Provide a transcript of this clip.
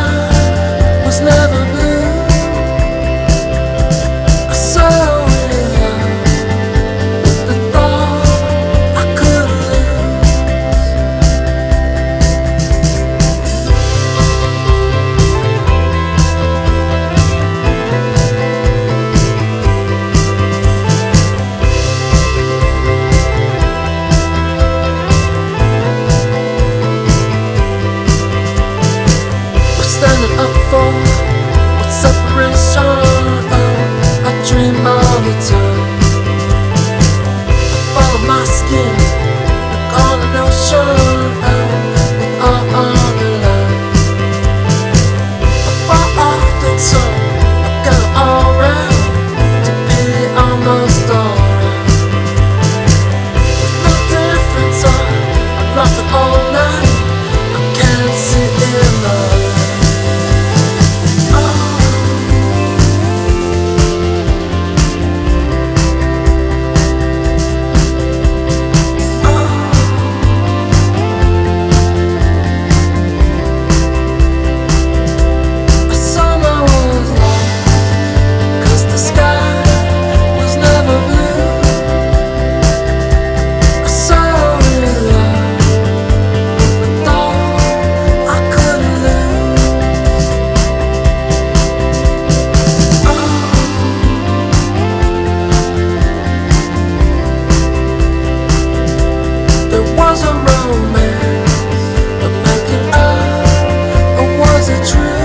was never blue. I saw in love the thought I could lose. We're standing up for what separation. I dream all the time. I follow my skin, look on an ocean with all on the line. I fall off the tongue, I got it all right to be almost alright. With no difference, I love it all night. I can't see in the light. Was a romance of making up, or was it true?